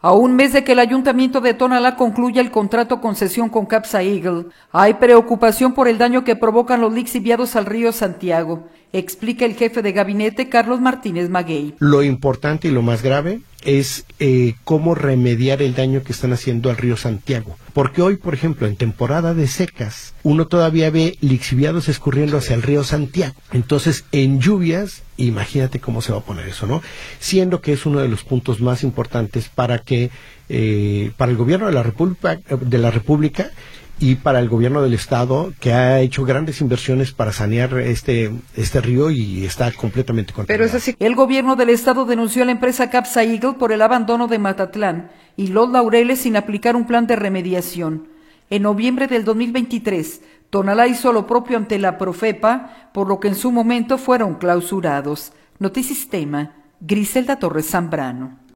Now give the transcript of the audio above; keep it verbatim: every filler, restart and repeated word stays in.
A un mes de que el Ayuntamiento de Tonalá concluya el contrato concesión con Capsa Eagle, hay preocupación por el daño que provocan los lixiviados al río Santiago, explica el jefe de gabinete Carlos Martínez Maguey. Lo importante y lo más grave es eh, cómo remediar el daño que están haciendo al río Santiago. Porque hoy, por ejemplo, en temporada de secas, uno todavía ve lixiviados escurriendo hacia el río Santiago. Entonces, en lluvias, imagínate cómo se va a poner eso, ¿no? Siendo que es uno de los puntos más importantes para que, eh, para el gobierno de la República, de la República y para el gobierno del estado, que ha hecho grandes inversiones para sanear este este río y está completamente contaminado. Pero es así. El gobierno del estado denunció a la empresa Capsa Eagle por el abandono de Matatlán y Los Laureles sin aplicar un plan de remediación. En noviembre del dos mil veintitrés, Tonalá hizo lo propio ante la Profepa, por lo que en su momento fueron clausurados. Notisistema, Griselda Torres Zambrano.